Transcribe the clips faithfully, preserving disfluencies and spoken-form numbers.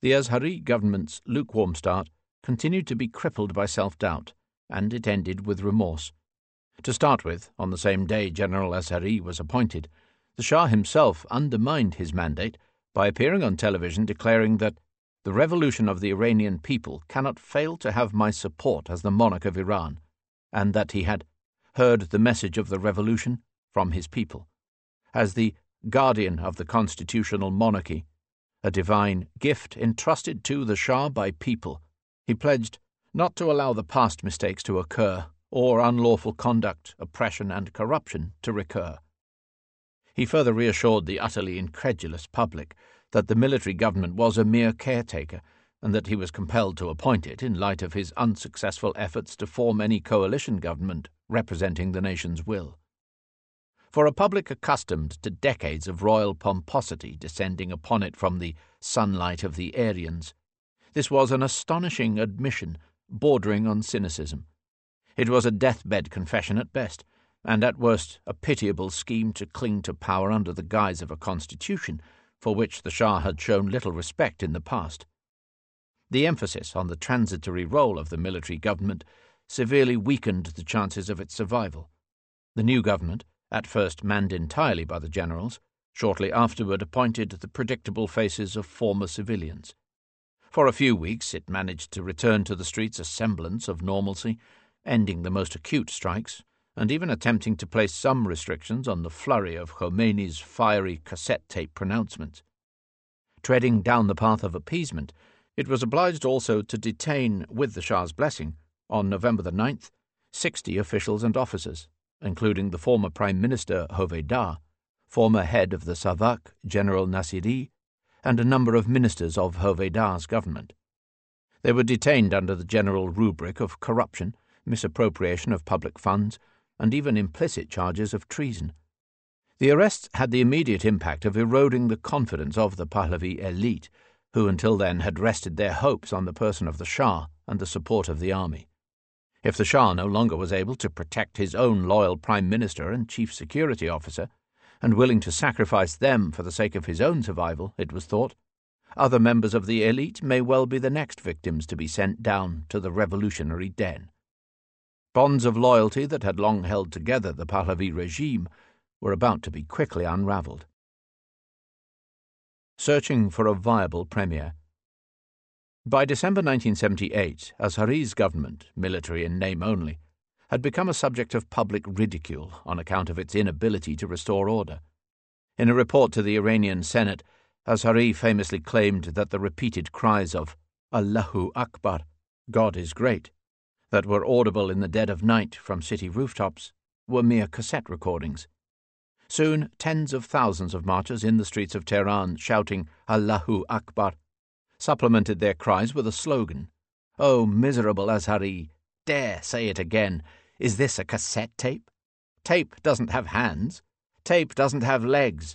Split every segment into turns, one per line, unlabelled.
The Azhari government's lukewarm start continued to be crippled by self-doubt, and it ended with remorse. To start with, on the same day General Azhari was appointed, the Shah himself undermined his mandate by appearing on television declaring that the revolution of the Iranian people cannot fail to have my support as the monarch of Iran, and that he had heard the message of the revolution from his people. As the guardian of the constitutional monarchy, a divine gift entrusted to the Shah by people, he pledged not to allow the past mistakes to occur or unlawful conduct, oppression, and corruption to recur. He further reassured the utterly incredulous public that the military government was a mere caretaker and that he was compelled to appoint it in light of his unsuccessful efforts to form any coalition government representing the nation's will. For a public accustomed to decades of royal pomposity descending upon it from the sunlight of the Aryans, this was an astonishing admission bordering on cynicism. It was a deathbed confession at best, and at worst a pitiable scheme to cling to power under the guise of a constitution for which the Shah had shown little respect in the past. The emphasis on the transitory role of the military government severely weakened the chances of its survival. The new government, at first manned entirely by the generals, shortly afterward appointed the predictable faces of former civilians. For a few weeks it managed to return to the streets a semblance of normalcy, ending the most acute strikes, and even attempting to place some restrictions on the flurry of Khomeini's fiery cassette tape pronouncements. Treading down the path of appeasement, it was obliged also to detain, with the Shah's blessing, on November the ninth, sixty officials and officers, including the former Prime Minister Hoveyda, former head of the Savak General Nasiri, and a number of ministers of Hoveyda's government. They were detained under the general rubric of corruption, misappropriation of public funds, and even implicit charges of treason. The arrests had the immediate impact of eroding the confidence of the Pahlavi elite, who until then had rested their hopes on the person of the Shah and the support of the army. If the Shah no longer was able to protect his own loyal Prime Minister and Chief Security Officer, and willing to sacrifice them for the sake of his own survival, it was thought, other members of the elite may well be the next victims to be sent down to the revolutionary den. Bonds of loyalty that had long held together the Pahlavi regime were about to be quickly unravelled. Searching for a viable premier. By December nineteen seventy-eight, Azhari's government, military in name only, had become a subject of public ridicule on account of its inability to restore order. In a report to the Iranian Senate, Azhari famously claimed that the repeated cries of Allahu Akbar, God is great, that were audible in the dead of night from city rooftops were mere cassette recordings. Soon tens of thousands of marchers in the streets of Tehran shouting Allahu Akbar supplemented their cries with a slogan, "Oh, miserable Azhari, dare say it again. Is this a cassette tape? Tape doesn't have hands. Tape doesn't have legs."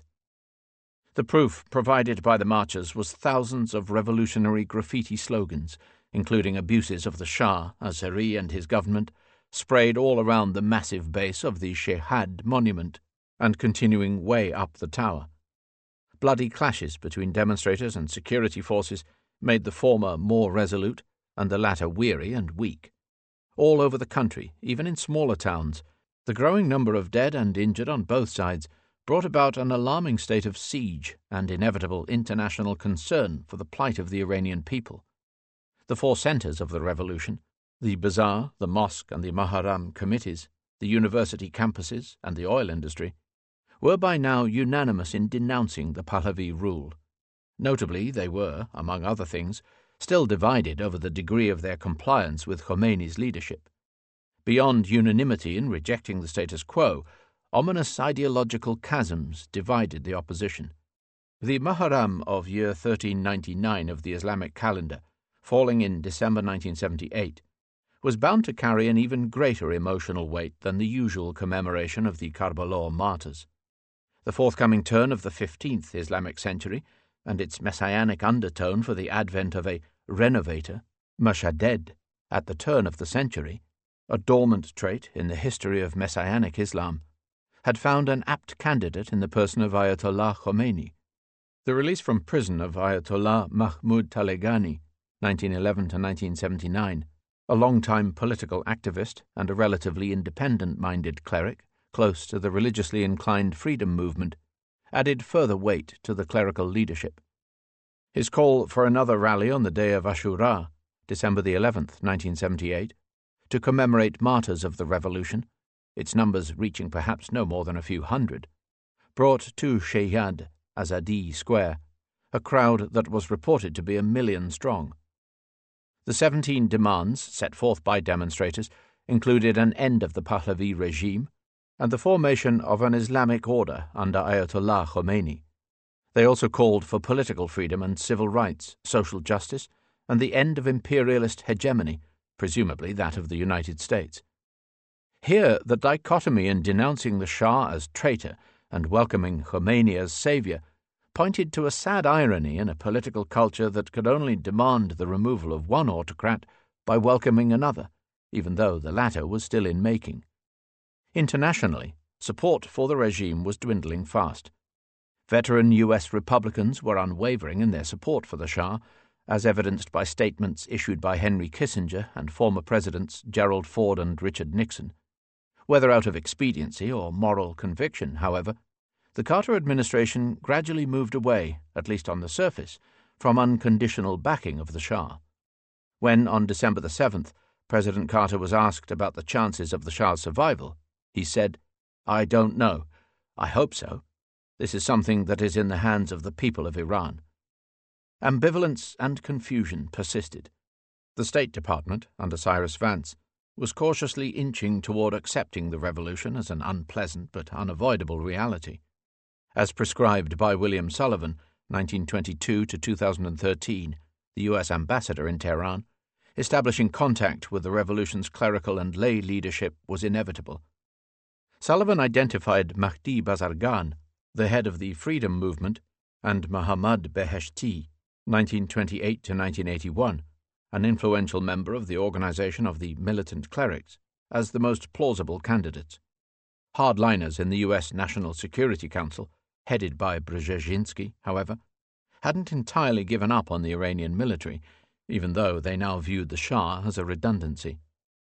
The proof provided by the marchers was thousands of revolutionary graffiti slogans, including abuses of the Shah, Azhari, and his government, sprayed all around the massive base of the Shehad monument and continuing way up the tower. Bloody clashes between demonstrators and security forces made the former more resolute and the latter weary and weak. All over the country, even in smaller towns, the growing number of dead and injured on both sides brought about an alarming state of siege and inevitable international concern for the plight of the Iranian people. The four centres of the revolution, the bazaar, the mosque, and the Maharam committees, the university campuses, and the oil industry, were by now unanimous in denouncing the Pahlavi rule. Notably, they were, among other things, still divided over the degree of their compliance with Khomeini's leadership. Beyond unanimity in rejecting the status quo, ominous ideological chasms divided the opposition. The Muharram of year thirteen ninety-nine of the Islamic calendar, falling in December nineteen seventy-eight, was bound to carry an even greater emotional weight than the usual commemoration of the Karbala martyrs. The forthcoming turn of the fifteenth Islamic century, and its messianic undertone for the advent of a renovator, Mushadded, at the turn of the century, a dormant trait in the history of Messianic Islam, had found an apt candidate in the person of Ayatollah Khomeini. The release from prison of Ayatollah Mahmoud Taleghani, nineteen eleven to nineteen seventy-nine, a long-time political activist and a relatively independent-minded cleric close to the religiously inclined freedom movement, added further weight to the clerical leadership. His call for another rally on the day of Ashura, December the eleventh, nineteen seventy-eight, to commemorate martyrs of the revolution, its numbers reaching perhaps no more than a few hundred, brought to Sheyad Azadi Square a crowd that was reported to be a million strong. The seventeen demands set forth by demonstrators included an end of the Pahlavi regime and the formation of an Islamic order under Ayatollah Khomeini. They also called for political freedom and civil rights, social justice, and the end of imperialist hegemony, presumably that of the United States. Here, the dichotomy in denouncing the Shah as traitor and welcoming Khomeini as savior pointed to a sad irony in a political culture that could only demand the removal of one autocrat by welcoming another, even though the latter was still in making. Internationally, support for the regime was dwindling fast. Veteran U S Republicans were unwavering in their support for the Shah, as evidenced by statements issued by Henry Kissinger and former presidents Gerald Ford and Richard Nixon. Whether out of expediency or moral conviction, however, the Carter administration gradually moved away, at least on the surface, from unconditional backing of the Shah. When, on December the seventh, President Carter was asked about the chances of the Shah's survival, he said, "I don't know. I hope so. This is something that is in the hands of the people of Iran." Ambivalence and confusion persisted. The State Department, under Cyrus Vance, was cautiously inching toward accepting the revolution as an unpleasant but unavoidable reality. As prescribed by William Sullivan, nineteen twenty-two to two thousand thirteen, the U S ambassador in Tehran, establishing contact with the revolution's clerical and lay leadership was inevitable. Sullivan identified Mahdi Bazargan, the head of the freedom movement, and Muhammad Beheshti, nineteen twenty-eight to nineteen eighty-one, an influential member of the organization of the militant clerics, as the most plausible candidates. Hardliners in the U S National Security Council, headed by Brzezinski, however, hadn't entirely given up on the Iranian military, even though they now viewed the Shah as a redundancy.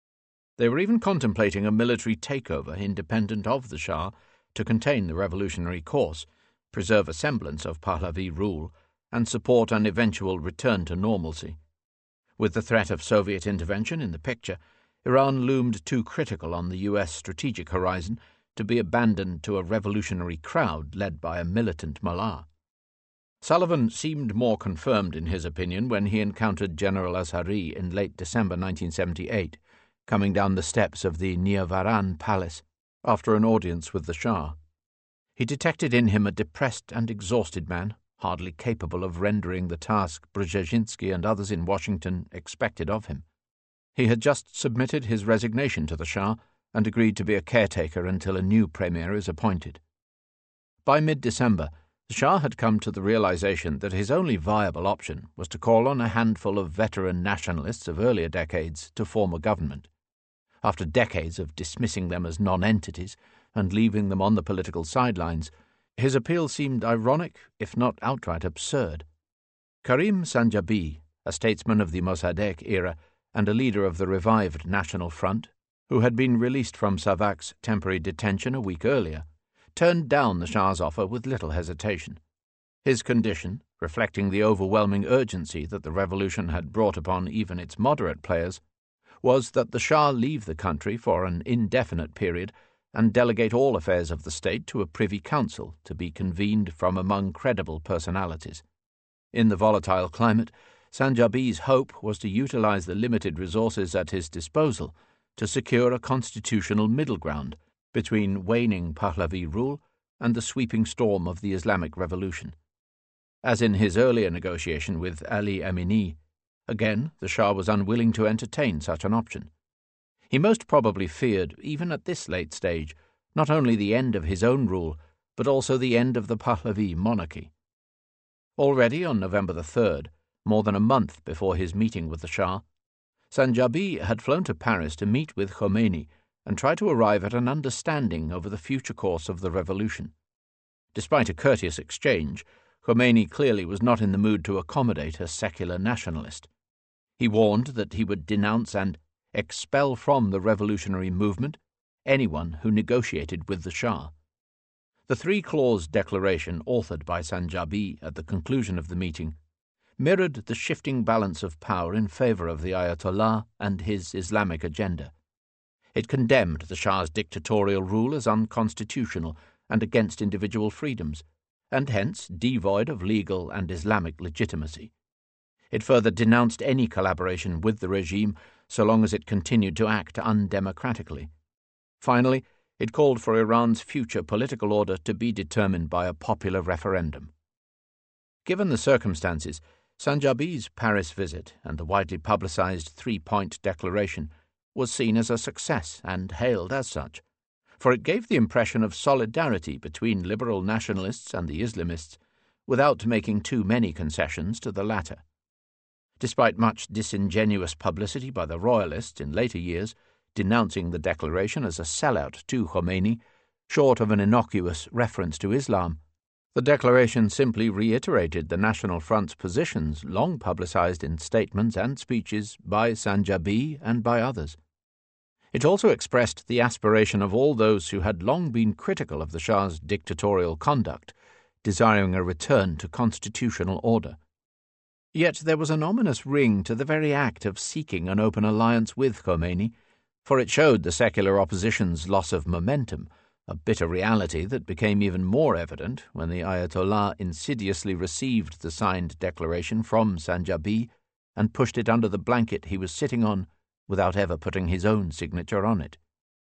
They were even contemplating a military takeover independent of the Shah to contain the revolutionary course, preserve a semblance of Pahlavi rule, and support an eventual return to normalcy. With the threat of Soviet intervention in the picture, Iran loomed too critical on the U S strategic horizon to be abandoned to a revolutionary crowd led by a militant mullah. Sullivan seemed more confirmed in his opinion when he encountered General Azhari in late December nineteen seventy-eight, coming down the steps of the Niavaran Palace after an audience with the Shah. He detected in him a depressed and exhausted man, hardly capable of rendering the task Brzezinski and others in Washington expected of him. He had just submitted his resignation to the Shah and agreed to be a caretaker until a new premier is appointed. By mid-December, the Shah had come to the realization that his only viable option was to call on a handful of veteran nationalists of earlier decades to form a government. After decades of dismissing them as non-entities and leaving them on the political sidelines, his appeal seemed ironic, if not outright absurd. Karim Sanjabi, a statesman of the Mossadegh era and a leader of the revived National Front, who had been released from Savak's temporary detention a week earlier, turned down the Shah's offer with little hesitation. His condition, reflecting the overwhelming urgency that the revolution had brought upon even its moderate players, was that the Shah leave the country for an indefinite period and delegate all affairs of the state to a privy council to be convened from among credible personalities. In the volatile climate, Sanjabi's hope was to utilize the limited resources at his disposal to secure a constitutional middle ground between waning Pahlavi rule and the sweeping storm of the Islamic Revolution. As in his earlier negotiation with Ali Amini, again the Shah was unwilling to entertain such an option. He most probably feared, even at this late stage, not only the end of his own rule, but also the end of the Pahlavi monarchy. Already on November the third, more than a month before his meeting with the Shah, Sanjabi had flown to Paris to meet with Khomeini and try to arrive at an understanding over the future course of the revolution. Despite a courteous exchange, Khomeini clearly was not in the mood to accommodate a secular nationalist. He warned that he would denounce and expel from the revolutionary movement anyone who negotiated with the Shah. The three-clause declaration authored by Sanjabi at the conclusion of the meeting mirrored the shifting balance of power in favor of the Ayatollah and his Islamic agenda. It condemned the Shah's dictatorial rule as unconstitutional and against individual freedoms, and hence devoid of legal and Islamic legitimacy. It further denounced any collaboration with the regime so long as it continued to act undemocratically. Finally, it called for Iran's future political order to be determined by a popular referendum. Given the circumstances, Sanjabi's Paris visit and the widely publicized three-point declaration was seen as a success and hailed as such, for it gave the impression of solidarity between liberal nationalists and the Islamists without making too many concessions to the latter. Despite much disingenuous publicity by the royalists in later years, denouncing the declaration as a sellout to Khomeini, short of an innocuous reference to Islam, the declaration simply reiterated the National Front's positions long publicized in statements and speeches by Sanjabi and by others. It also expressed the aspiration of all those who had long been critical of the Shah's dictatorial conduct, desiring a return to constitutional order. Yet there was an ominous ring to the very act of seeking an open alliance with Khomeini, for it showed the secular opposition's loss of momentum, a bitter reality that became even more evident when the Ayatollah insidiously received the signed declaration from Sanjabi and pushed it under the blanket he was sitting on without ever putting his own signature on it.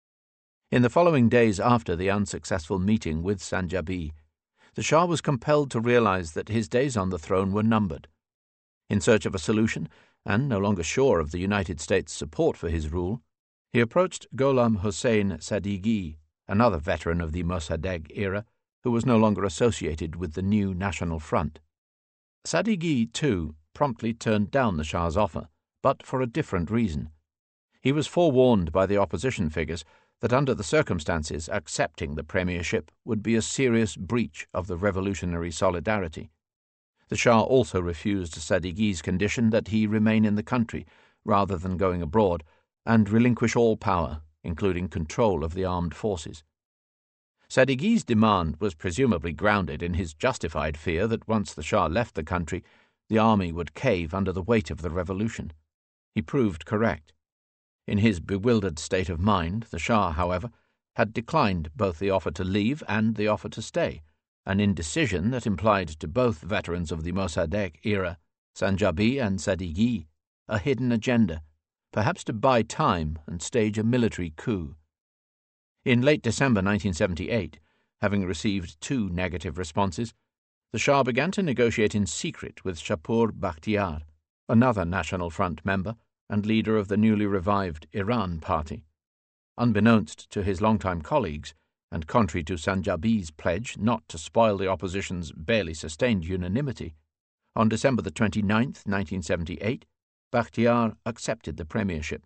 In the following days after the unsuccessful meeting with Sanjabi, the Shah was compelled to realize that his days on the throne were numbered. In search of a solution, and no longer sure of the United States' support for his rule, he approached Gholam Hossein Sadeghi, another veteran of the Mossadegh era, who was no longer associated with the new National Front. Sadeghi, too, promptly turned down the Shah's offer, but for a different reason. He was forewarned by the opposition figures that under the circumstances accepting the premiership would be a serious breach of the revolutionary solidarity. The Shah also refused Sadeghi's condition that he remain in the country rather than going abroad and relinquish all power, including control of the armed forces. Sadeghi's demand was presumably grounded in his justified fear that once the Shah left the country, the army would cave under the weight of the revolution. He proved correct. In his bewildered state of mind, the Shah, however, had declined both the offer to leave and the offer to stay, an indecision that implied to both veterans of the Mossadegh era, Sanjabi and Sadeghi, a hidden agenda, perhaps to buy time and stage a military coup. In late December nineteen seventy-eight, having received two negative responses, the Shah began to negotiate in secret with Shapur Bakhtiar, another National Front member and leader of the newly revived Iran Party. Unbeknownst to his longtime colleagues, and contrary to Sanjabi's pledge not to spoil the opposition's barely sustained unanimity, on December the twenty-ninth, nineteen seventy-eight, Bakhtiar accepted the premiership.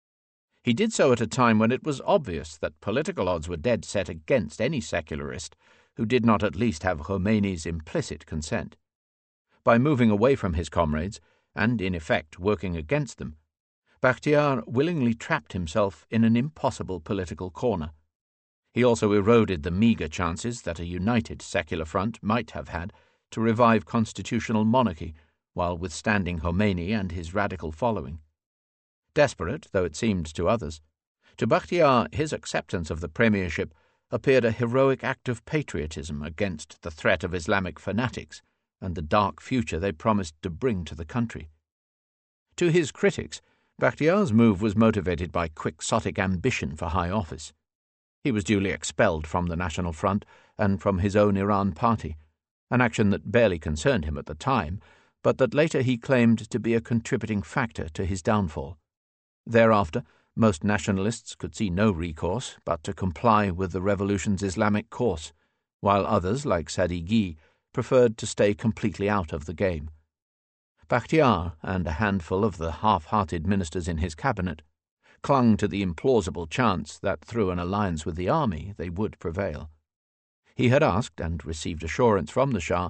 He did so at a time when it was obvious that political odds were dead set against any secularist who did not at least have Khomeini's implicit consent. By moving away from his comrades, and in effect working against them, Bakhtiar willingly trapped himself in an impossible political corner. He also eroded the meagre chances that a united secular front might have had to revive constitutional monarchy while withstanding Khomeini and his radical following. Desperate though it seemed to others, to Bakhtiar his acceptance of the premiership appeared a heroic act of patriotism against the threat of Islamic fanatics and the dark future they promised to bring to the country. To his critics, Bakhtiar's move was motivated by quixotic ambition for high office. He was duly expelled from the National Front and from his own Iran party, an action that barely concerned him at the time, but that later he claimed to be a contributing factor to his downfall. Thereafter, most nationalists could see no recourse but to comply with the revolution's Islamic course, while others, like Sadeghi, preferred to stay completely out of the game. Bakhtiar and a handful of the half-hearted ministers in his cabinet clung to the implausible chance that through an alliance with the army they would prevail. He had asked, and received assurance from the Shah,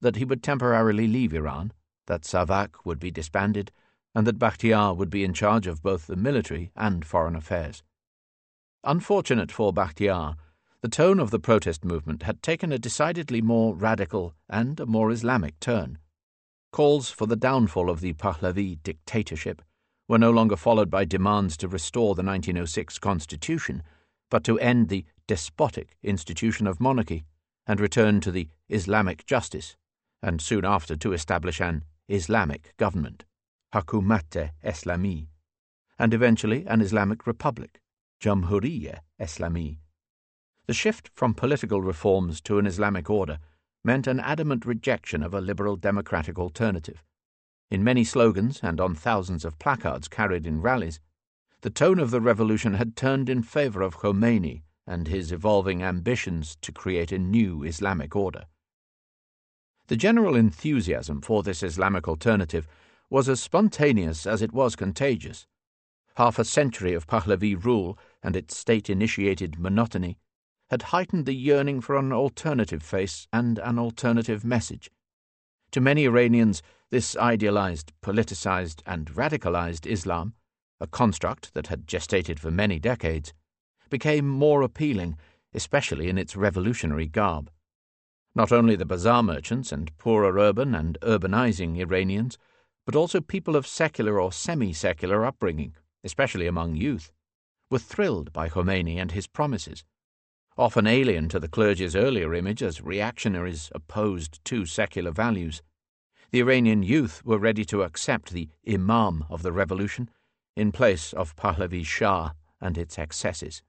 that he would temporarily leave Iran, that SAVAK would be disbanded, and that Bakhtiar would be in charge of both the military and foreign affairs. Unfortunate for Bakhtiar, the tone of the protest movement had taken a decidedly more radical and a more Islamic turn. Calls for the downfall of the Pahlavi dictatorship were no longer followed by demands to restore the nineteen oh six constitution, but to end the despotic institution of monarchy and return to the Islamic justice, and soon after to establish an Islamic government, Hakumat-e Islami, and eventually an Islamic republic, Jamhuriya Islami. The shift from political reforms to an Islamic order meant an adamant rejection of a liberal democratic alternative. In many slogans and on thousands of placards carried in rallies, the tone of the revolution had turned in favor of Khomeini and his evolving ambitions to create a new Islamic order. The general enthusiasm for this Islamic alternative was as spontaneous as it was contagious. Half a century of Pahlavi rule and its state-initiated monotony had heightened the yearning for an alternative face and an alternative message. To many Iranians, this idealized, politicized, and radicalized Islam, a construct that had gestated for many decades, became more appealing, especially in its revolutionary garb. Not only the bazaar merchants and poorer urban and urbanizing Iranians, but also people of secular or semi-secular upbringing, especially among youth, were thrilled by Khomeini and his promises. Often alien to the clergy's earlier image as reactionaries opposed to secular values, the Iranian youth were ready to accept the imam of the revolution in place of Pahlavi Shah and its excesses.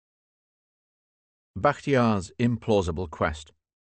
Bakhtiar's implausible quest.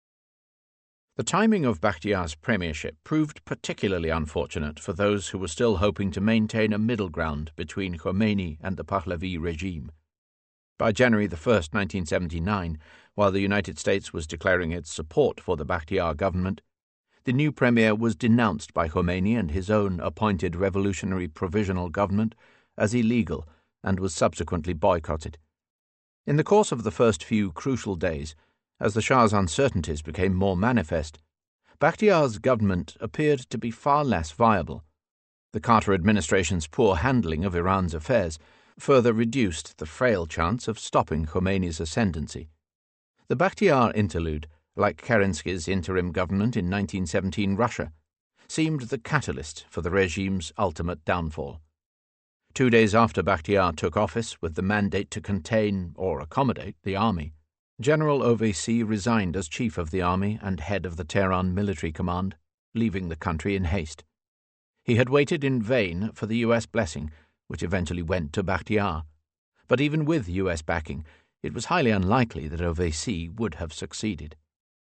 The timing of Bakhtiar's premiership proved particularly unfortunate for those who were still hoping to maintain a middle ground between Khomeini and the Pahlavi regime. By January the first, nineteen seventy-nine, while the United States was declaring its support for the Bakhtiar government, the new premier was denounced by Khomeini and his own appointed revolutionary provisional government as illegal and was subsequently boycotted. In the course of the first few crucial days, as the Shah's uncertainties became more manifest, Bakhtiar's government appeared to be far less viable. The Carter administration's poor handling of Iran's affairs further reduced the frail chance of stopping Khomeini's ascendancy. The Bakhtiar interlude, like Kerensky's interim government in nineteen seventeen Russia, seemed the catalyst for the regime's ultimate downfall. Two days after Bakhtiar took office with the mandate to contain or accommodate the army, General Oveisi resigned as chief of the army and head of the Tehran military command, leaving the country in haste. He had waited in vain for the U S blessing, which eventually went to Bakhtiar. But even with U S backing, it was highly unlikely that Oveisi would have succeeded.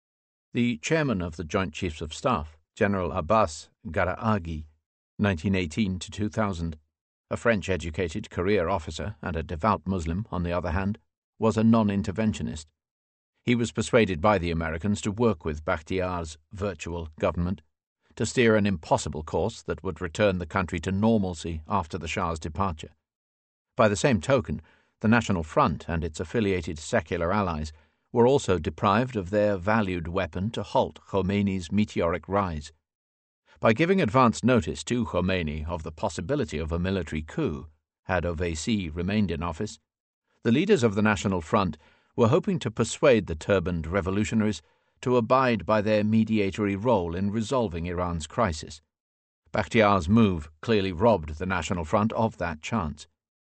The chairman of the Joint Chiefs of Staff, General Abbas Garaghi, nineteen eighteen to two thousand, a French-educated career officer and a devout Muslim, on the other hand, was a non-interventionist. He was persuaded by the Americans to work with Bakhtiar's virtual government to steer an impossible course that would return the country to normalcy after the Shah's departure. By the same token, the National Front and its affiliated secular allies were also deprived of their valued weapon to halt Khomeini's meteoric rise. By giving advance notice to Khomeini of the possibility of a military coup, had Oveisi remained in office, the leaders of the National Front were hoping to persuade the turbaned revolutionaries to abide by their mediatory role in resolving Iran's crisis. Bakhtiar's move clearly robbed the National Front of that chance.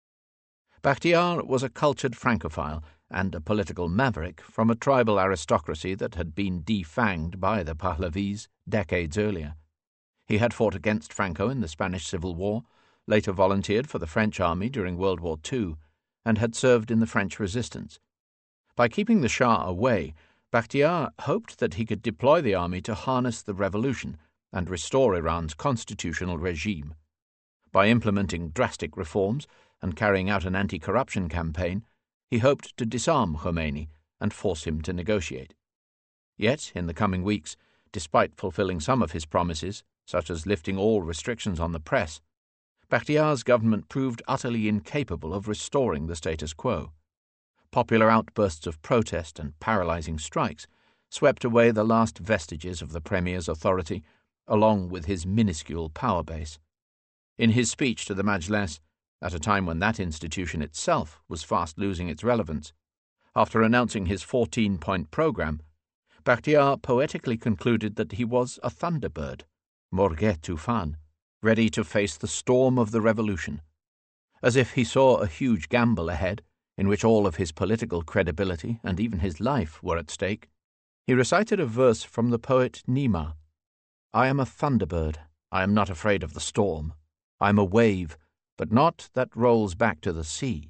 Bakhtiar was a cultured Francophile and a political maverick from a tribal aristocracy that had been defanged by the Pahlavis decades earlier. He had fought against Franco in the Spanish Civil War, later volunteered for the French army during World War Two, and had served in the French resistance. By keeping the Shah away, Bakhtiar hoped that he could deploy the army to harness the revolution and restore Iran's constitutional regime. By implementing drastic reforms and carrying out an anti-corruption campaign, he hoped to disarm Khomeini and force him to negotiate. Yet, in the coming weeks, despite fulfilling some of his promises, such as lifting all restrictions on the press, Bakhtiar's government proved utterly incapable of restoring the status quo. Popular outbursts of protest and paralyzing strikes swept away the last vestiges of the Premier's authority, along with his minuscule power base. In his speech to the Majlis, at a time when that institution itself was fast losing its relevance, after announcing his fourteen-point programme, Bakhtiar poetically concluded that he was a thunderbird, Morghe Tufan, ready to face the storm of the revolution. As if he saw a huge gamble ahead, in which all of his political credibility and even his life were at stake, he recited a verse from the poet Nima. "I am a thunderbird, I am not afraid of the storm. I am a wave, but not that rolls back to the sea."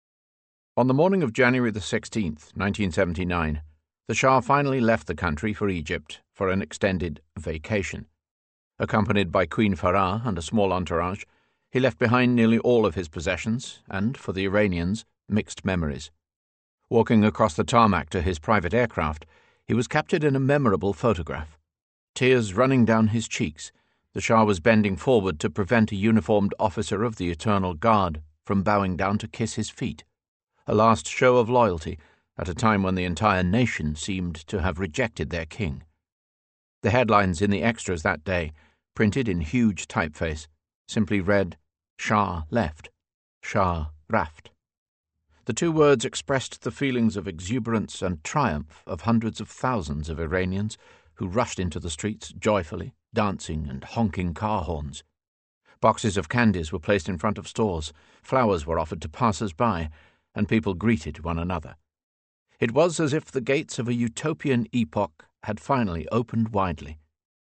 On the morning of January the sixteenth, nineteen seventy-nine, the Shah finally left the country for Egypt for an extended vacation. Accompanied by Queen Farah and a small entourage, he left behind nearly all of his possessions and, for the Iranians, mixed memories. Walking across the tarmac to his private aircraft, he was captured in a memorable photograph. Tears running down his cheeks, the Shah was bending forward to prevent a uniformed officer of the Eternal Guard from bowing down to kiss his feet, a last show of loyalty at a time when the entire nation seemed to have rejected their king. The headlines in the extras that day, printed in huge typeface, simply read, "Shah left, Shah raft." The two words expressed the feelings of exuberance and triumph of hundreds of thousands of Iranians who rushed into the streets joyfully, dancing and honking car horns. Boxes of candies were placed in front of stores, flowers were offered to passers-by, and people greeted one another. It was as if the gates of a utopian epoch had finally opened widely.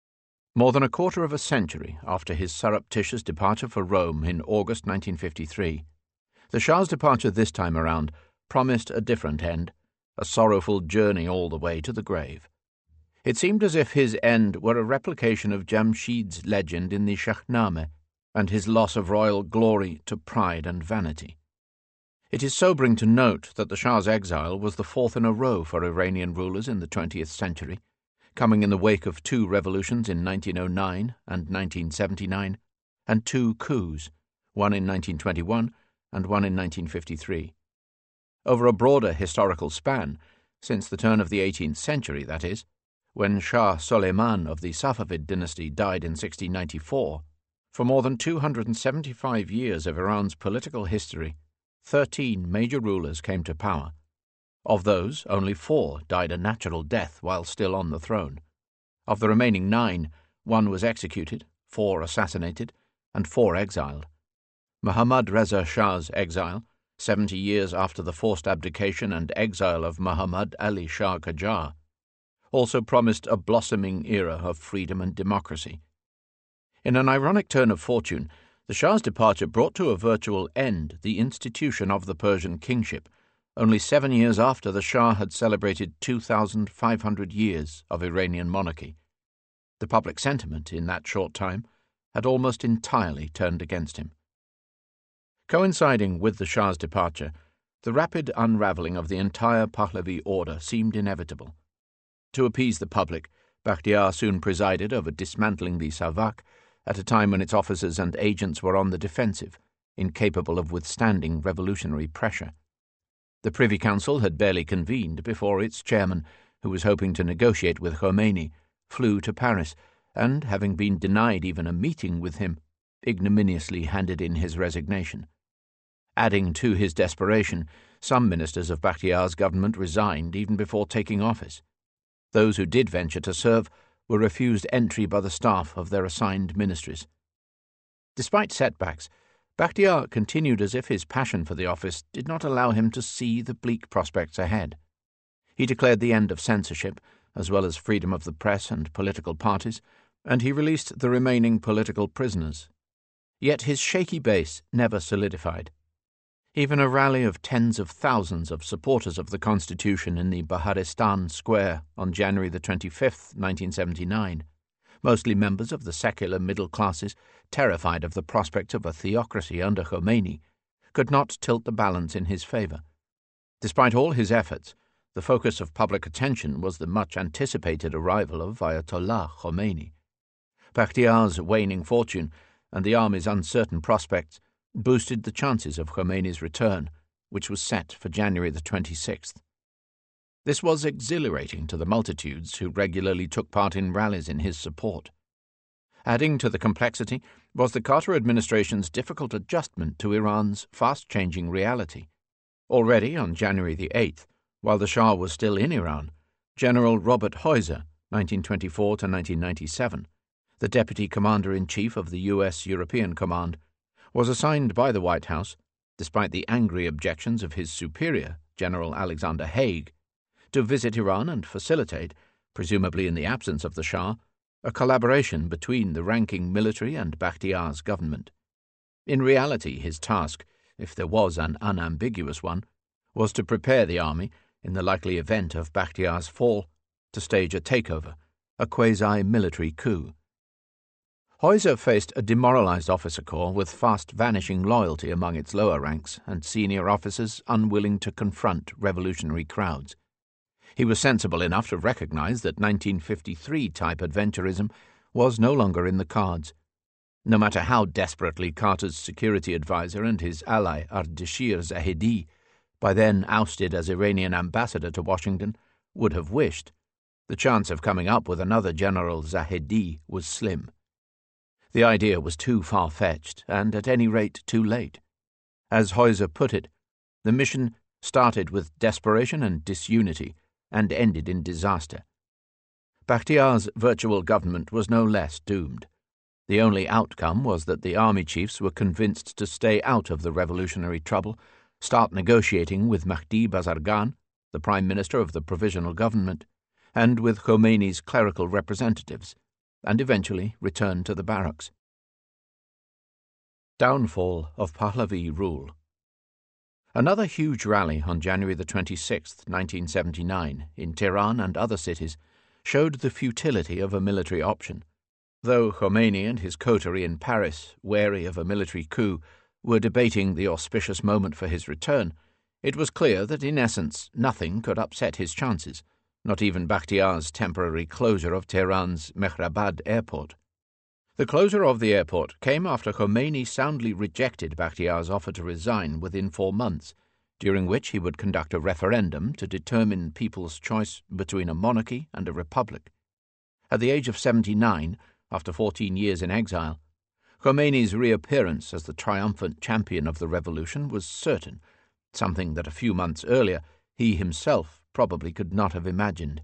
More than a quarter of a century after his surreptitious departure for Rome in August nineteen fifty-three, the Shah's departure this time around promised a different end, a sorrowful journey all the way to the grave. It seemed as if his end were a replication of Jamshid's legend in the Shahnameh, and his loss of royal glory to pride and vanity. It is sobering to note that the Shah's exile was the fourth in a row for Iranian rulers in the twentieth century, coming in the wake of two revolutions in nineteen oh nine and nineteen seventy-nine, and two coups, one in nineteen twenty-one and one in nineteen fifty-three. Over a broader historical span, since the turn of the eighteenth century, that is, when Shah Soleiman of the Safavid dynasty died in sixteen ninety-four, for more than two hundred seventy-five years of Iran's political history, thirteen major rulers came to power. Of those, only four died a natural death while still on the throne. Of the remaining nine, one was executed, four assassinated, and four exiled. Muhammad Reza Shah's exile, seventy years after the forced abdication and exile of Muhammad Ali Shah Qajar, also promised a blossoming era of freedom and democracy. In an ironic turn of fortune, the Shah's departure brought to a virtual end the institution of the Persian kingship, only seven years after the Shah had celebrated two thousand five hundred years of Iranian monarchy. The public sentiment in that short time had almost entirely turned against him. Coinciding with the Shah's departure, the rapid unravelling of the entire Pahlavi order seemed inevitable. To appease the public, Bakhtiar soon presided over dismantling the Savak at a time when its officers and agents were on the defensive, incapable of withstanding revolutionary pressure. The Privy Council had barely convened before its chairman, who was hoping to negotiate with Khomeini, flew to Paris and, having been denied even a meeting with him, ignominiously handed in his resignation. Adding to his desperation, some ministers of Bakhtiar's government resigned even before taking office. Those who did venture to serve were refused entry by the staff of their assigned ministries. Despite setbacks, Bakhtiar continued as if his passion for the office did not allow him to see the bleak prospects ahead. He declared the end of censorship, as well as freedom of the press and political parties, and he released the remaining political prisoners. Yet his shaky base never solidified. Even a rally of tens of thousands of supporters of the Constitution in the Baharistan Square on January the twenty-fifth, nineteen seventy-nine, mostly members of the secular middle classes, terrified of the prospect of a theocracy under Khomeini, could not tilt the balance in his favour. Despite all his efforts, the focus of public attention was the much-anticipated arrival of Ayatollah Khomeini. Bakhtiar's waning fortune and the army's uncertain prospects boosted the chances of Khomeini's return, which was set for January the twenty-sixth. This was exhilarating to the multitudes who regularly took part in rallies in his support. Adding to the complexity was the Carter administration's difficult adjustment to Iran's fast-changing reality. Already on January the eighth, while the Shah was still in Iran, General Robert Heuser, nineteen twenty-four to nineteen ninety-seven, the Deputy Commander-in-Chief of the U S European Command, was assigned by the White House, despite the angry objections of his superior, General Alexander Haig, to visit Iran and facilitate, presumably in the absence of the Shah, a collaboration between the ranking military and Bakhtiar's government. In reality, his task, if there was an unambiguous one, was to prepare the army, in the likely event of Bakhtiar's fall, to stage a takeover, a quasi-military coup. Heuser faced a demoralized officer corps with fast-vanishing loyalty among its lower ranks and senior officers unwilling to confront revolutionary crowds. He was sensible enough to recognize that nineteen fifty-three-type adventurism was no longer in the cards. No matter how desperately Carter's security advisor and his ally Ardeshir Zahedi, by then ousted as Iranian ambassador to Washington, would have wished, the chance of coming up with another General Zahedi was slim. The idea was too far-fetched and, at any rate, too late. As Heuser put it, the mission started with desperation and disunity and ended in disaster. Bakhtiar's virtual government was no less doomed. The only outcome was that the army chiefs were convinced to stay out of the revolutionary trouble, start negotiating with Mahdi Bazargan, the prime minister of the provisional government, and with Khomeini's clerical representatives, and eventually return to the barracks. Downfall of Pahlavi rule. Another huge rally on January the twenty-sixth, nineteen seventy-nine, in Tehran and other cities, showed the futility of a military option. Though Khomeini and his coterie in Paris, wary of a military coup, were debating the auspicious moment for his return, it was clear that in essence nothing could upset his chances, not even Bakhtiar's temporary closure of Tehran's Mehrabad airport. The closure of the airport came after Khomeini soundly rejected Bakhtiar's offer to resign within four months, during which he would conduct a referendum to determine people's choice between a monarchy and a republic. At the age of seventy-nine, after fourteen years in exile, Khomeini's reappearance as the triumphant champion of the revolution was certain, something that a few months earlier he himself probably could not have imagined.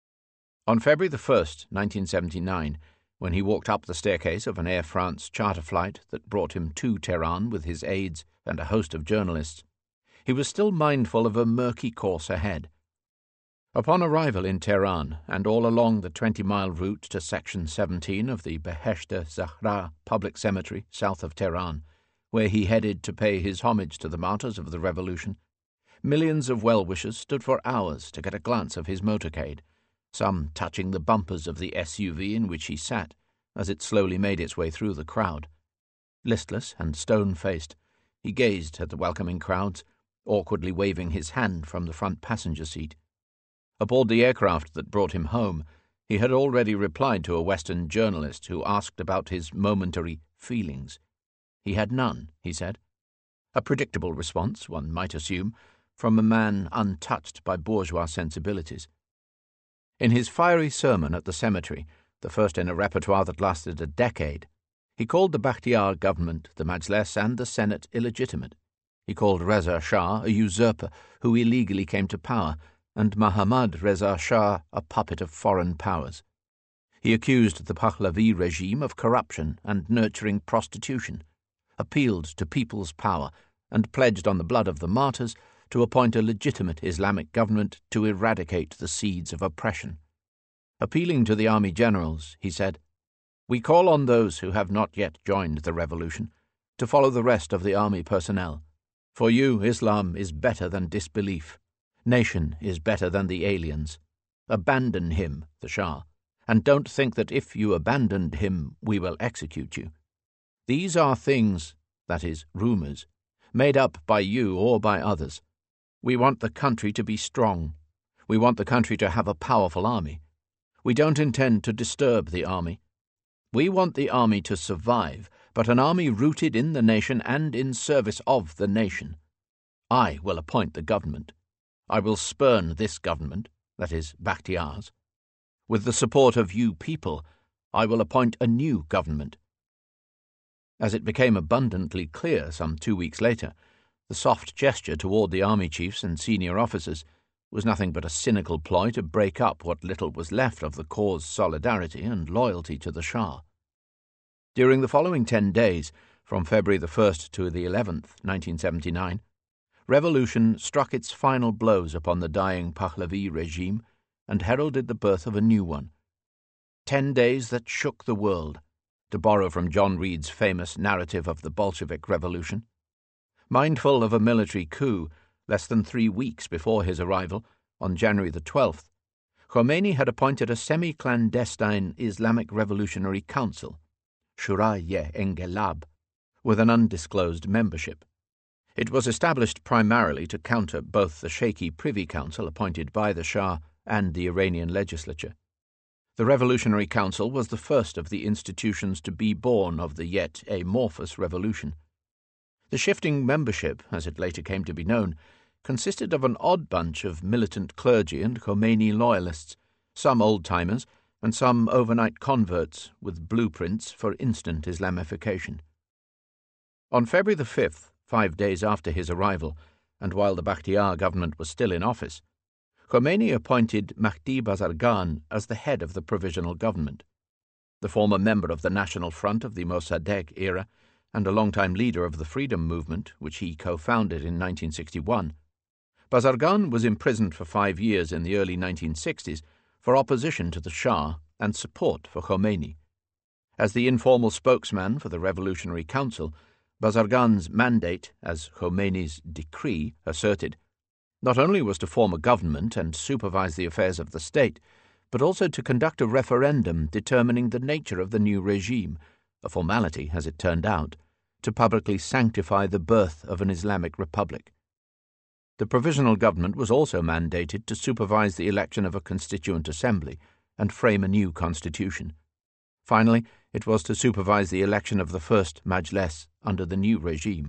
On February the first, nineteen seventy-nine, when he walked up the staircase of an Air France charter flight that brought him to Tehran with his aides and a host of journalists, he was still mindful of a murky course ahead. Upon arrival in Tehran, and all along the twenty-mile route to Section seventeen of the Behesht-e Zahra public cemetery south of Tehran, where he headed to pay his homage to the martyrs of the revolution, millions of well-wishers stood for hours to get a glance of his motorcade, some touching the bumpers of the S U V in which he sat as it slowly made its way through the crowd. Listless and stone-faced, he gazed at the welcoming crowds, awkwardly waving his hand from the front passenger seat. Aboard the aircraft that brought him home, he had already replied to a Western journalist who asked about his momentary feelings. He had none, he said. A predictable response, one might assume, from a man untouched by bourgeois sensibilities. In his fiery sermon at the cemetery, the first in a repertoire that lasted a decade, he called the Bakhtiar government, the Majlis, and the Senate illegitimate. He called Reza Shah a usurper who illegally came to power, and Mohammad Reza Shah a puppet of foreign powers. He accused the Pahlavi regime of corruption and nurturing prostitution, appealed to people's power, and pledged on the blood of the martyrs to appoint a legitimate Islamic government to eradicate the seeds of oppression. Appealing to the army generals, he said, "We call on those who have not yet joined the revolution to follow the rest of the army personnel. For you, Islam is better than disbelief. Nation is better than the aliens. Abandon him, the Shah, and don't think that if you abandoned him we will execute you. These are things, that is, rumors, made up by you or by others. We want the country to be strong. We want the country to have a powerful army. We don't intend to disturb the army. We want the army to survive, but an army rooted in the nation and in service of the nation. I will appoint the government. I will spurn this government, that is, Bakhtiar's. With the support of you people, I will appoint a new government. As it became abundantly clear some two weeks later, the soft gesture toward the army chiefs and senior officers was nothing but a cynical ploy to break up what little was left of the Corps' solidarity and loyalty to the Shah. During the following ten days, from February the first to the eleventh, nineteen seventy-nine, revolution struck its final blows upon the dying Pahlavi regime and heralded the birth of a new one. Ten days that shook the world, to borrow from John Reed's famous narrative of the Bolshevik Revolution. Mindful of a military coup less than three weeks before his arrival, on January the twelfth, Khomeini had appointed a semi-clandestine Islamic Revolutionary Council, Shura-i-Engelab, with an undisclosed membership. It was established primarily to counter both the shaky Privy Council appointed by the Shah and the Iranian legislature. The Revolutionary Council was the first of the institutions to be born of the yet amorphous revolution. The shifting membership, as it later came to be known, consisted of an odd bunch of militant clergy and Khomeini loyalists, some old-timers and some overnight converts with blueprints for instant Islamification. On February the fifth, five days after his arrival, and while the Bakhtiar government was still in office, Khomeini appointed Mahdi Bazargan as the head of the provisional government. The former member of the National Front of the Mossadegh era and a longtime leader of the freedom movement, which he co-founded in nineteen sixty-one, Bazargan was imprisoned for five years in the early nineteen sixties for opposition to the Shah and support for Khomeini. As the informal spokesman for the Revolutionary Council, Bazargan's mandate, as Khomeini's decree asserted, not only was to form a government and supervise the affairs of the state, but also to conduct a referendum determining the nature of the new regime, a formality, as it turned out, to publicly sanctify the birth of an Islamic republic. The provisional government was also mandated to supervise the election of a constituent assembly and frame a new constitution. Finally, it was to supervise the election of the first Majlis under the new regime.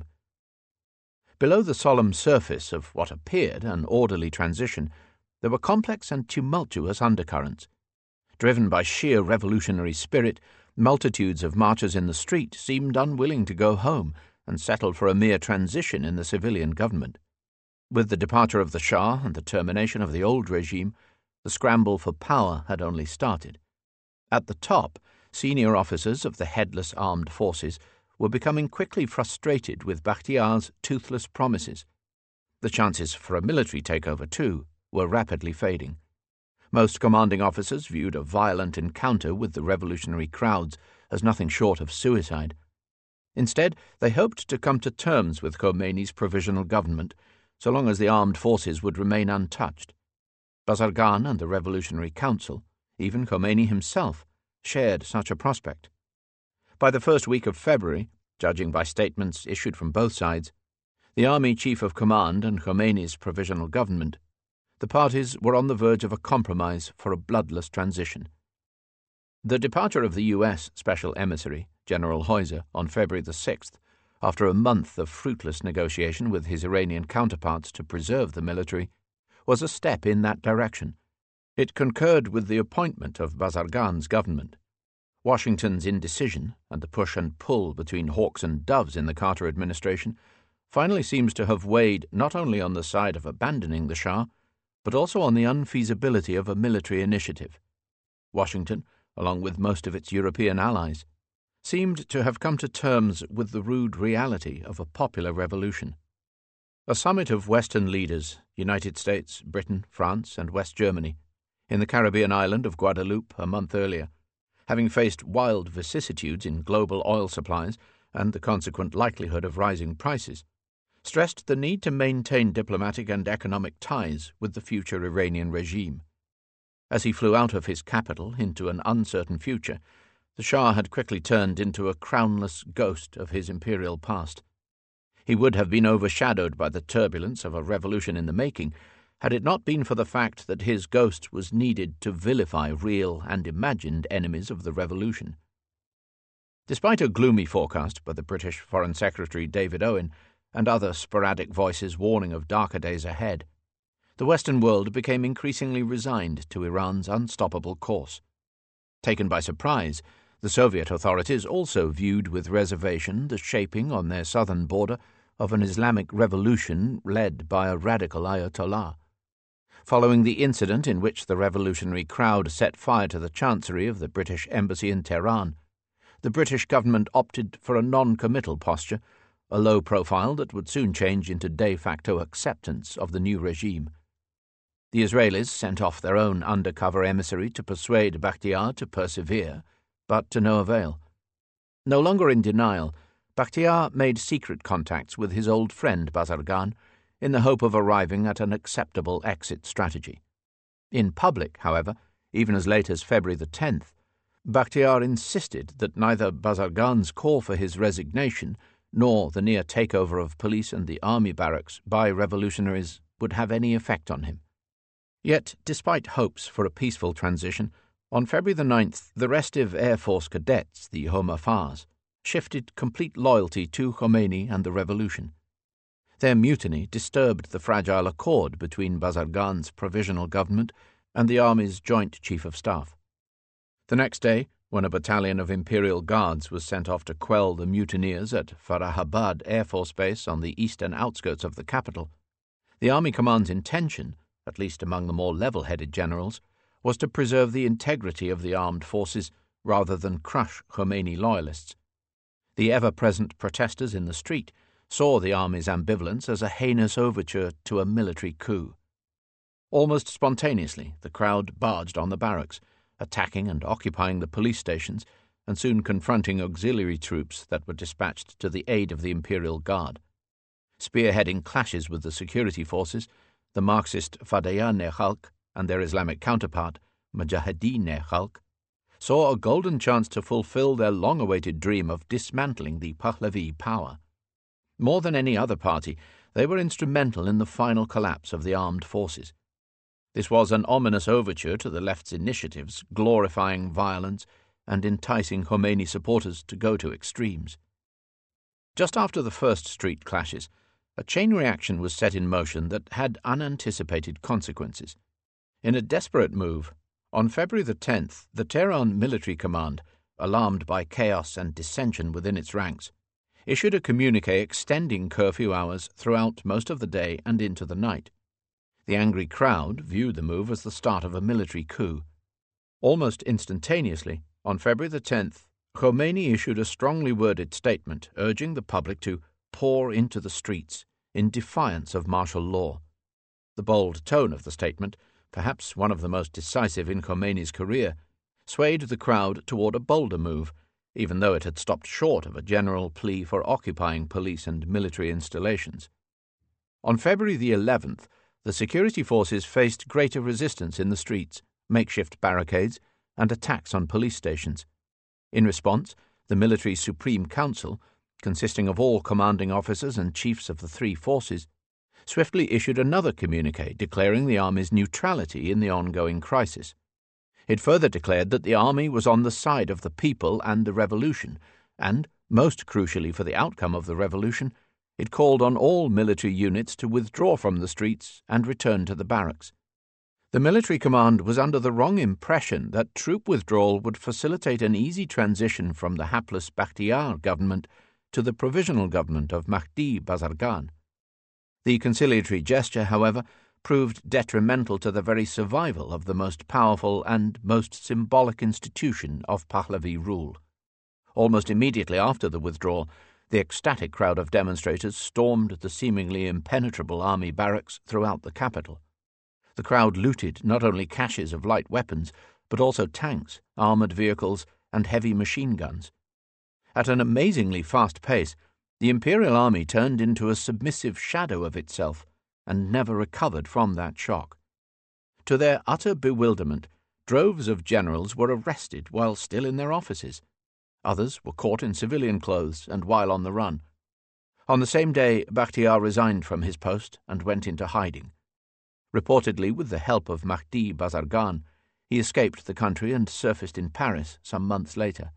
Below the solemn surface of what appeared an orderly transition, there were complex and tumultuous undercurrents. Driven by sheer revolutionary spirit, multitudes of marchers in the street seemed unwilling to go home and settled for a mere transition in the civilian government. With the departure of the Shah and the termination of the old regime, the scramble for power had only started. At the top, senior officers of the headless armed forces were becoming quickly frustrated with Bakhtiar's toothless promises. The chances for a military takeover, too, were rapidly fading. Most commanding officers viewed a violent encounter with the revolutionary crowds as nothing short of suicide. Instead, they hoped to come to terms with Khomeini's provisional government, so long as the armed forces would remain untouched. Bazargan and the Revolutionary Council, even Khomeini himself, shared such a prospect. By the first week of February, judging by statements issued from both sides, the Army Chief of Command and Khomeini's provisional government, the parties were on the verge of a compromise for a bloodless transition. The departure of the U S Special Emissary, General Heuser, on February the sixth, after a month of fruitless negotiation with his Iranian counterparts to preserve the military, was a step in that direction. It concurred with the appointment of Bazargan's government. Washington's indecision and the push and pull between hawks and doves in the Carter administration finally seems to have weighed not only on the side of abandoning the Shah, but also on the unfeasibility of a military initiative. Washington, along with most of its European allies, seemed to have come to terms with the rude reality of a popular revolution. A summit of Western leaders, United States, Britain, France, and West Germany, in the Caribbean island of Guadeloupe a month earlier, having faced wild vicissitudes in global oil supplies and the consequent likelihood of rising prices, stressed the need to maintain diplomatic and economic ties with the future Iranian regime. As he flew out of his capital into an uncertain future, the Shah had quickly turned into a crownless ghost of his imperial past. He would have been overshadowed by the turbulence of a revolution in the making, had it not been for the fact that his ghost was needed to vilify real and imagined enemies of the revolution. Despite a gloomy forecast by the British Foreign Secretary David Owen and other sporadic voices warning of darker days ahead, the Western world became increasingly resigned to Iran's unstoppable course. Taken by surprise, the Soviet authorities also viewed with reservation the shaping on their southern border of an Islamic revolution led by a radical Ayatollah. Following the incident in which the revolutionary crowd set fire to the chancery of the British embassy in Tehran, the British government opted for a non-committal posture, a low profile that would soon change into de facto acceptance of the new regime. The Israelis sent off their own undercover emissary to persuade Bakhtiar to persevere, but to no avail. No longer in denial, Bakhtiar made secret contacts with his old friend Bazargan in the hope of arriving at an acceptable exit strategy. In public, however, even as late as February the tenth, Bakhtiar insisted that neither Bazargan's call for his resignation nor the near takeover of police and the army barracks by revolutionaries would have any effect on him. Yet, despite hopes for a peaceful transition, on February the ninth, the restive Air Force cadets, the Homafars, shifted complete loyalty to Khomeini and the revolution. Their mutiny disturbed the fragile accord between Bazargan's provisional government and the army's Joint Chief of Staff. The next day, when a battalion of Imperial Guards was sent off to quell the mutineers at Farahabad Air Force Base on the eastern outskirts of the capital, the Army Command's intention, at least among the more level-headed generals, was to preserve the integrity of the armed forces rather than crush Khomeini loyalists. The ever-present protesters in the street saw the army's ambivalence as a heinous overture to a military coup. Almost spontaneously, the crowd barged on the barracks, attacking and occupying the police stations, and soon confronting auxiliary troops that were dispatched to the aid of the Imperial Guard. Spearheading clashes with the security forces, the Marxist Fadayan-e-Khalq and their Islamic counterpart, Mujahideen-e-Khalq, saw a golden chance to fulfill their long-awaited dream of dismantling the Pahlavi power. More than any other party, they were instrumental in the final collapse of the armed forces. This was an ominous overture to the left's initiatives, glorifying violence and enticing Khomeini supporters to go to extremes. Just after the first street clashes, a chain reaction was set in motion that had unanticipated consequences. In a desperate move, on February the tenth, the Tehran Military Command, alarmed by chaos and dissension within its ranks, issued a communiqué extending curfew hours throughout most of the day and into the night. The angry crowd viewed the move as the start of a military coup. Almost instantaneously, on February the tenth, Khomeini issued a strongly worded statement urging the public to pour into the streets in defiance of martial law. The bold tone of the statement, perhaps one of the most decisive in Khomeini's career, swayed the crowd toward a bolder move, even though it had stopped short of a general plea for occupying police and military installations. On February the eleventh, the security forces faced greater resistance in the streets, makeshift barricades, and attacks on police stations. In response, the Military Supreme Council, consisting of all commanding officers and chiefs of the three forces, swiftly issued another communiqué declaring the army's neutrality in the ongoing crisis. It further declared that the army was on the side of the people and the revolution, and, most crucially for the outcome of the revolution, it called on all military units to withdraw from the streets and return to the barracks. The military command was under the wrong impression that troop withdrawal would facilitate an easy transition from the hapless Bakhtiar government to the provisional government of Mahdi Bazargan. The conciliatory gesture, however, proved detrimental to the very survival of the most powerful and most symbolic institution of Pahlavi rule. Almost immediately after the withdrawal, the ecstatic crowd of demonstrators stormed the seemingly impenetrable army barracks throughout the capital. The crowd looted not only caches of light weapons, but also tanks, armoured vehicles, and heavy machine guns. At an amazingly fast pace, the Imperial Army turned into a submissive shadow of itself, and never recovered from that shock. To their utter bewilderment, droves of generals were arrested while still in their offices. Others were caught in civilian clothes and while on the run. On the same day, Bakhtiar resigned from his post and went into hiding. Reportedly with the help of Mahdi Bazargan, he escaped the country and surfaced in Paris some months later.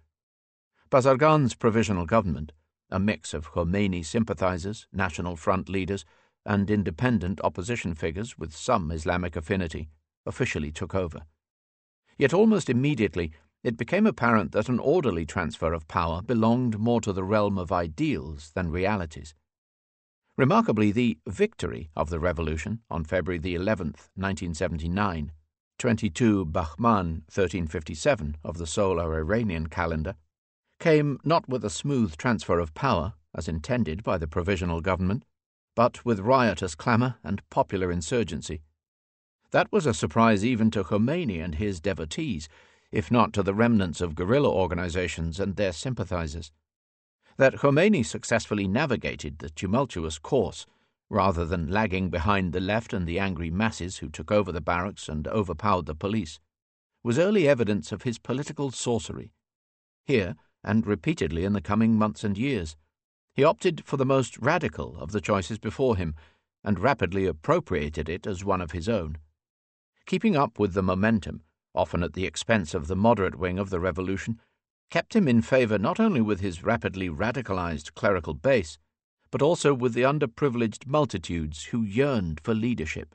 Bazargan's provisional government, a mix of Khomeini sympathizers, National Front leaders, and independent opposition figures with some Islamic affinity officially took over. Yet almost immediately it became apparent that an orderly transfer of power belonged more to the realm of ideals than realities. Remarkably, the victory of the revolution on February the eleventh, nineteen seventy-nine, twenty-two Bahman thirteen fifty-seven of the solar Iranian calendar, came not with a smooth transfer of power, as intended by the provisional government, but with riotous clamour and popular insurgency. That was a surprise even to Khomeini and his devotees, if not to the remnants of guerrilla organizations and their sympathizers. That Khomeini successfully navigated the tumultuous course, rather than lagging behind the left and the angry masses who took over the barracks and overpowered the police, was early evidence of his political sorcery. Here, and repeatedly in the coming months and years, he opted for the most radical of the choices before him, and rapidly appropriated it as one of his own. Keeping up with the momentum, often at the expense of the moderate wing of the revolution, kept him in favour not only with his rapidly radicalized clerical base, but also with the underprivileged multitudes who yearned for leadership.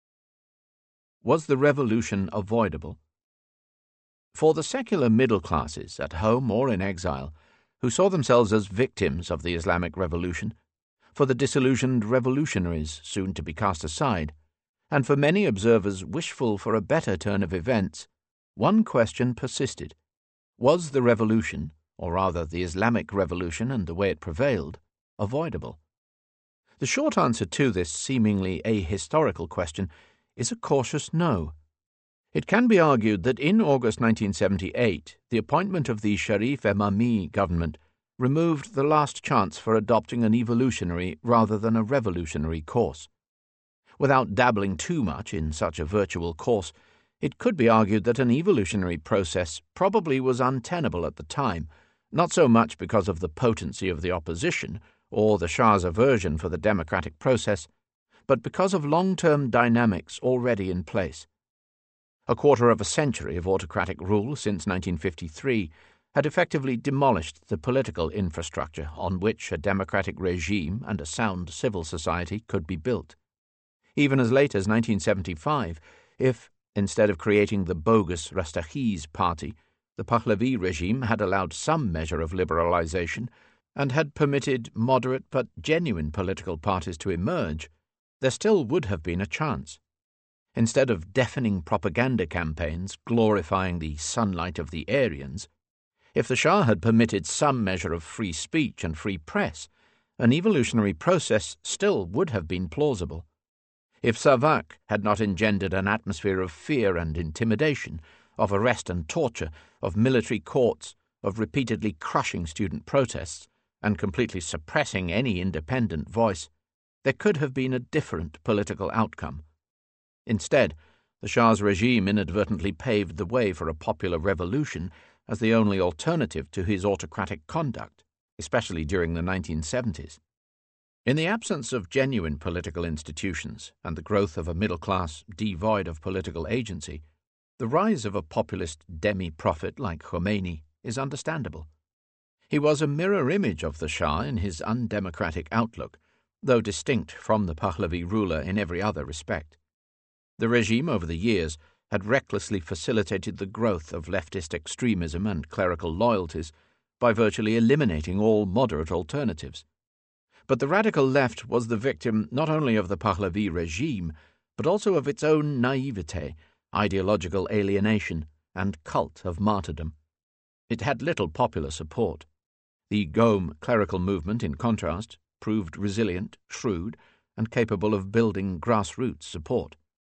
Was the revolution avoidable? For the secular middle classes, at home or in exile, who saw themselves as victims of the Islamic Revolution, for the disillusioned revolutionaries soon to be cast aside, and for many observers wishful for a better turn of events, one question persisted. Was the revolution, or rather the Islamic Revolution and the way it prevailed, avoidable? The short answer to this seemingly ahistorical question is a cautious no. It can be argued that in August nineteen seventy-eight, the appointment of the Sharif Emami government removed the last chance for adopting an evolutionary rather than a revolutionary course. Without dabbling too much in such a virtual course, it could be argued that an evolutionary process probably was untenable at the time, not so much because of the potency of the opposition or the Shah's aversion for the democratic process, but because of long-term dynamics already in place. A quarter of a century of autocratic rule since nineteen fifty-three had effectively demolished the political infrastructure on which a democratic regime and a sound civil society could be built. Even as late as nineteen seventy-five, if, instead of creating the bogus Rastakhiz party, the Pahlavi regime had allowed some measure of liberalization and had permitted moderate but genuine political parties to emerge, there still would have been a chance. Instead of deafening propaganda campaigns glorifying the sunlight of the Aryans, if the Shah had permitted some measure of free speech and free press, an evolutionary process still would have been plausible. If Savak had not engendered an atmosphere of fear and intimidation, of arrest and torture, of military courts, of repeatedly crushing student protests, and completely suppressing any independent voice, there could have been a different political outcome. Instead, the Shah's regime inadvertently paved the way for a popular revolution as the only alternative to his autocratic conduct, especially during the nineteen seventies. In the absence of genuine political institutions and the growth of a middle class devoid of political agency, the rise of a populist demi-prophet like Khomeini is understandable. He was a mirror image of the Shah in his undemocratic outlook, though distinct from the Pahlavi ruler in every other respect. The regime over the years had recklessly facilitated the growth of leftist extremism and clerical loyalties by virtually eliminating all moderate alternatives. But the radical left was the victim not only of the Pahlavi regime, but also of its own naivete, ideological alienation, and cult of martyrdom. It had little popular support. The Gome clerical movement, in contrast, proved resilient, shrewd, and capable of building grassroots support.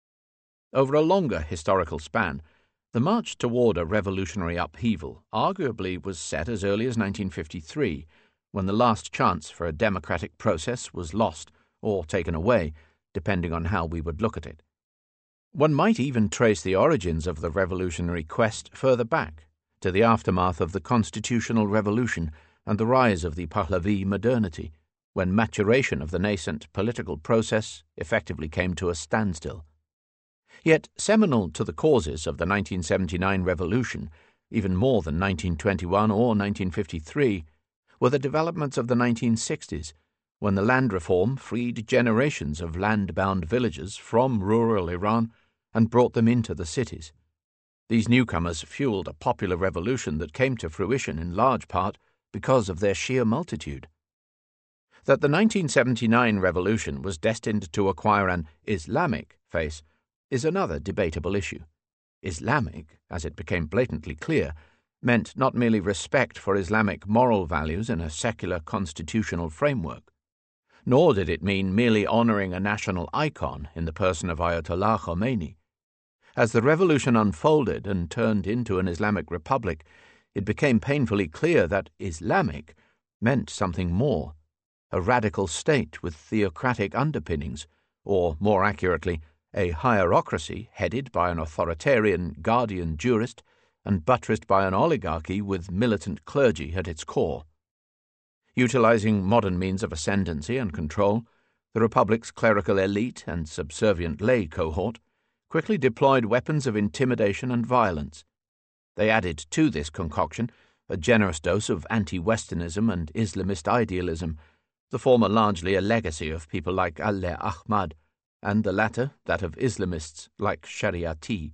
Over a longer historical span, the march toward a revolutionary upheaval arguably was set as early as nineteen fifty-three, when the last chance for a democratic process was lost or taken away, depending on how we would look at it. One might even trace the origins of the revolutionary quest further back, to the aftermath of the constitutional revolution and the rise of the Pahlavi modernity, when maturation of the nascent political process effectively came to a standstill. Yet seminal to the causes of the nineteen seventy-nine revolution, even more than nineteen twenty-one or nineteen fifty-three, were the developments of the nineteen sixties, when the land reform freed generations of land-bound villagers from rural Iran and brought them into the cities. These newcomers fueled a popular revolution that came to fruition in large part because of their sheer multitude. That the nineteen seventy-nine revolution was destined to acquire an Islamic face is another debatable issue. Islamic, as it became blatantly clear, meant not merely respect for Islamic moral values in a secular constitutional framework, nor did it mean merely honoring a national icon in the person of Ayatollah Khomeini. As the revolution unfolded and turned into an Islamic republic, it became painfully clear that Islamic meant something more, a radical state with theocratic underpinnings, or, more accurately, a hierocracy headed by an authoritarian guardian jurist and buttressed by an oligarchy with militant clergy at its core. Utilizing modern means of ascendancy and control, the Republic's clerical elite and subservient lay cohort quickly deployed weapons of intimidation and violence. They added to this concoction a generous dose of anti-Westernism and Islamist idealism, the former largely a legacy of people like Allah Ahmad, and the latter that of Islamists like Shariati.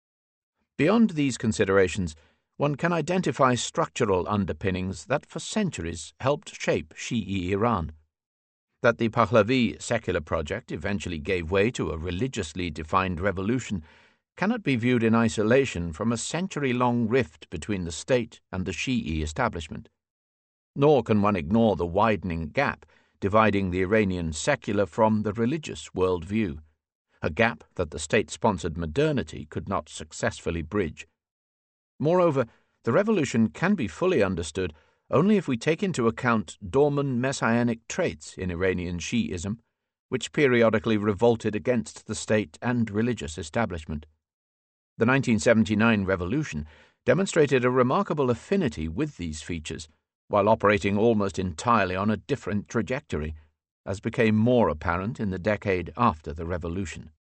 Beyond these considerations, one can identify structural underpinnings that for centuries helped shape Shi'i Iran. That the Pahlavi secular project eventually gave way to a religiously defined revolution cannot be viewed in isolation from a century-long rift between the state and the Shi'i establishment. Nor can one ignore the widening gap dividing the Iranian secular from the religious worldview, a gap that the state-sponsored modernity could not successfully bridge. Moreover, the revolution can be fully understood only if we take into account dormant messianic traits in Iranian Shi'ism, which periodically revolted against the state and religious establishment. The nineteen seventy-nine revolution demonstrated a remarkable affinity with these features, while operating almost entirely on a different trajectory, as became more apparent in the decade after the revolution.